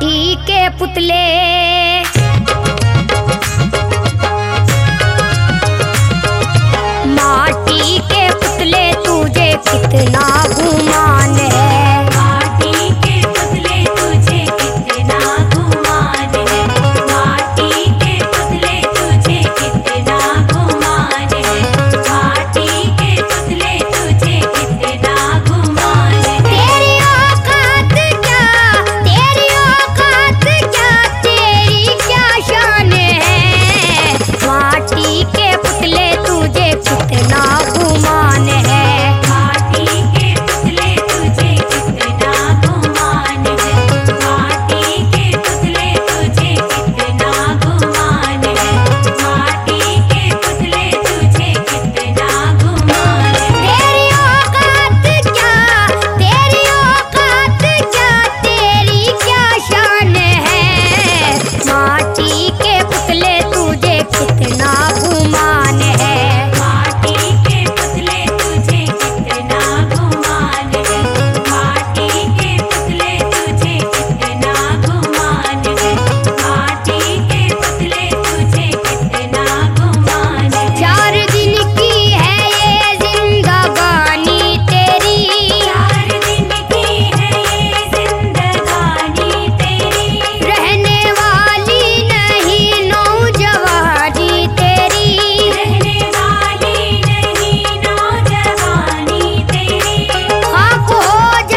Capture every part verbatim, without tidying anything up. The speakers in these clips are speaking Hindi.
माटी के पुतले माटी के पुतले तुझे कितना गुमान है। माटी के पुतले तुझे कितना गुमान है। माटी के पुतले तुझे कितना गुमान है। माटी के पुतले तुझे कितना गुमान है। तेरी औकात क्या तेरी औकात क्या तेरी क्या शान है। माटी के पुतले तुझे कितना गुमान है। माटी के पुतले तुझे कितना गुमान है। माटी के पुतले तुझे कितना गुमान है। माटी के पुतले तुझे कितना गुमान है। तेरी औकात क्या तेरी औकात क्या तेरी क्या शान है। माटी के पुतले तुझे कितना गुमान है। माटी के पुतले तुझे कितना गुमान है। माटी के पुतले तुझे कितना गुमान है। माटी के पुतले तुझे कितना गुमान है। चार दिन की है ये जिंदगानी तेरी। चार दिन की है ये जिंदगानी तेरी। रहने वाली नहीं नौजवानी तेरी। रहने वाली नहीं नौजवानी तेरी। खाक हो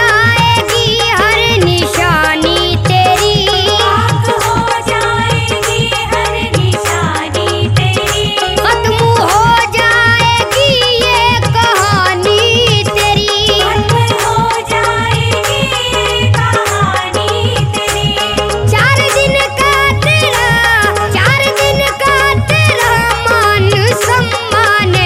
जाएगी हर निशानी तेरी। खाक हो जाएगी हर निशानी तेरी। खत्म हो जाएगी ये कहानी तेरी। खत्म हो जाएगी ये कहानी तेरी। चार दिन का तेरा चार दिन का तेरा मान सम्मान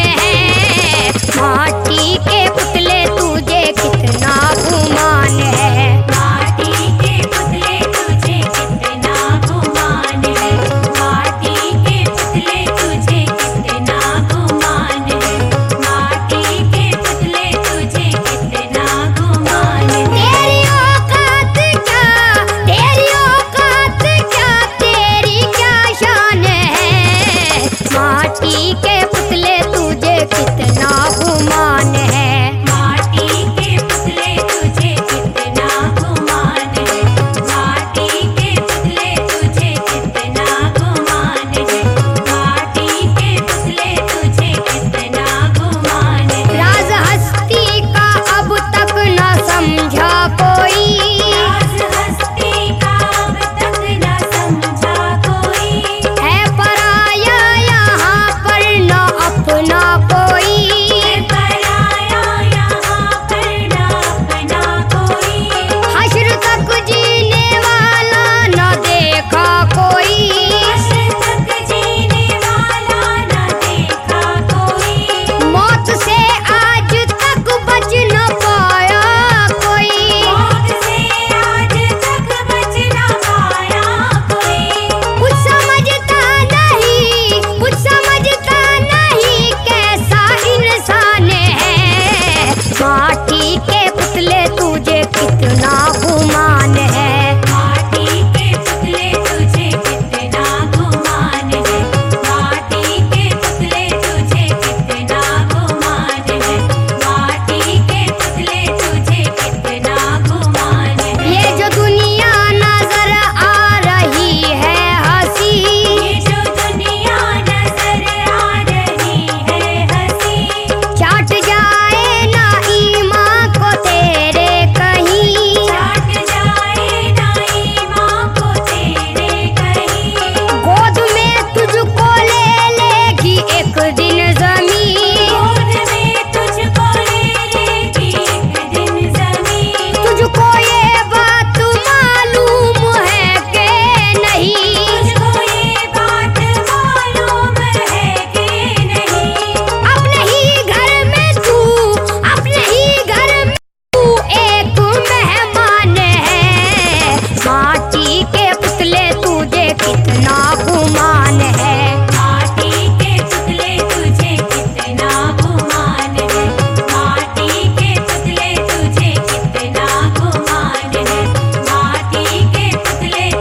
है। माटी के पुतले तुझे कितना गुमान है। माटी के पुतले तुझे कितना गुमान है। माटी के पुतले तुझे कितना गुमान है। माटी के पुतले तुझे कितना गुमान है। तेरी औकात क्या तेरी औकात क्या तेरी क्या शान है। माटी के पुतले तुझे कितना गुमान है। माटी के पुतले तुझे कितना गुमान है। माटी के पुतले तुझे कितना गुमान है। माटी के पुतले तुझे कितना गुमान है। राज हस्ती का अब तक न समझा कोई। राज हस्ती का अब तक न समझा कोई। है पराया यहाँ पर न अपना कोई। है पराया यहाँ पर न अपना कोई। हश्र तक जीने वाला न देखा कोई। हश्र तक जीने वाला न देखा कोई। मौत से आज तक बच न पाया कोई। मौत से आज तक बच न पाया कोई। कुछ समझता नहीं कुछ समझता नहीं कैसा इंसान है। माटी के पुतले तुझे कितना गुमान है। माटी के पुतले तुझे कितना गुमान है। माटी के पुतले तुझे कितना गुमान है। माटी के पुतले तुझे कितना गुमान है। ये जो दुनिया नजर आ रही है हंसी। ये जो दुनिया नजर आ रही है हंसी। चाट जाए ना ईमान को तेरे कहीं। चाट जाए ना ईमान को तेरे कहीं। गोद में तुझको ले लेगी एक दिन जमीन। गोद में तुझको ले लेगी एक दिन ज़मीन। तुझको ये बात मालूम है कि नहीं। तुझको ये बात मालूम है कि नहीं। अपने ही घर में तू अपने ही घर में तू एक मेहमान है। माटी के पुतले तुझे कितना गुमान है। माटी के पुतले तुझे कितना गुमान है। माटी के पुतले तुझे कितना गुमान है। माटी के पुतले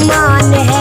मेहमान है।